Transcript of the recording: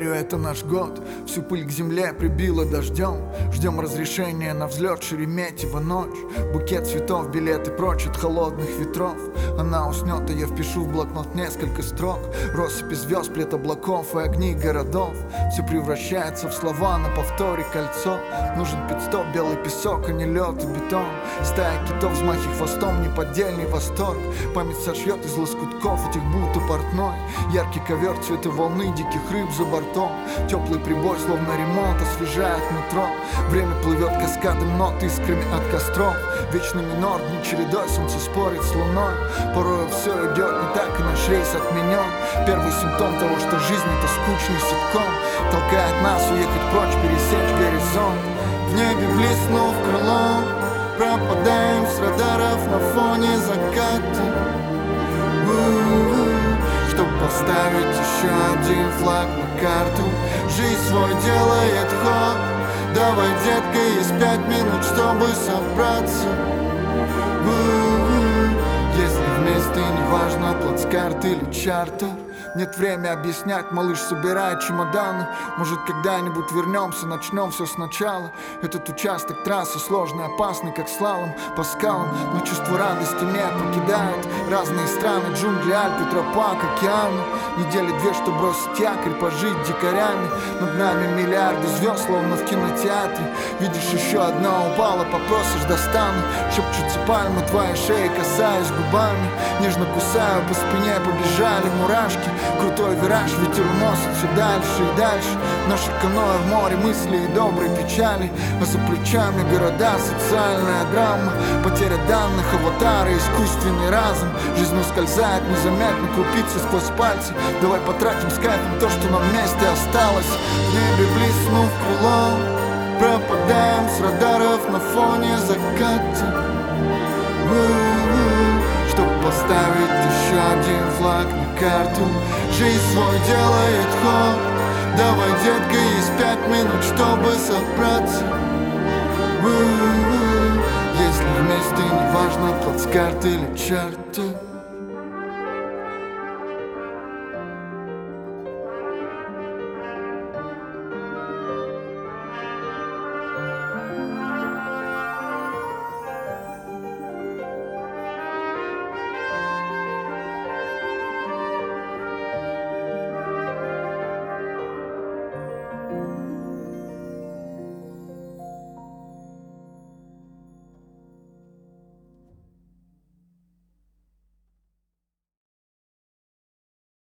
верю, это наш год. Всю пыль к земле прибило дождем. Ждем разрешения на взлет Шереметьево ночь. Букет цветов, билеты прочь от холодных ветров. Она уснет, а я впишу в блокнот несколько строк. Россыпи звезд, плет облаков и огни городов. Все превращается в слова на повторе кольцо. Нужен пит-стоп, белый песок, а не лед и бетон. Стая китов, взмахи хвостом, неподдельный восторг. Память сошьет из лоскутков этих будто портной. Яркий ковер цвета волны, диких рыб за бортом. Теплый прибой, словно ремонт, освежает нутро. Время плывет каскадом нот, искрами от костров. Вечный минор, дни чередой, солнце спорит с луной. Порой все идет не так, и наш рейс отменен. Первый симптом того, что жизнь это скучный ситком. Толкает нас уехать прочь, пересечь горизонт. В небе блеснув крылом, пропадаем с радаров на фоне заката. Чтоб поставить еще один флаг на карту. Жизнь свой делает ход. Давай, детка, есть 5 минут, чтобы собраться. Если вместе, неважно, плацкарт или чартер. Нет времени объяснять, малыш, собирай чемоданы. Может, когда-нибудь вернемся, начнем все сначала. Этот участок трассы сложный, опасный, как слалом по скалам. Но чувство радости не покидает. Разные страны, джунгли, Альпы, тропа к океану. Недели две, что бросить якорь, пожить дикарями. Над нами миллиарды звезд, словно в кинотеатре. Видишь, еще одна упала, попросишь, достану. Шепчутся пальмы твоей шеи, касаясь губами. Нежно кусаю, по спине побежали мурашки. Крутой вираж, ветер уносит все дальше и дальше. Наше каноэ в море мыслей и доброй печали. А за плечами города, социальная драма. Потеря данных, аватары, искусственный разум. Жизнь ускользает незаметно, крупицы сквозь пальцы. Давай потратим с кайфом то, что нам вместе осталось. В небе блеснув крылом, пропадаем с радаров на фоне заката. Чтоб поставить еще один флаг на карту. Жизнь свой делает ход. Давай, детка, есть 5 минут, чтобы собраться. Если вместе, неважно, плацкарт или чартер.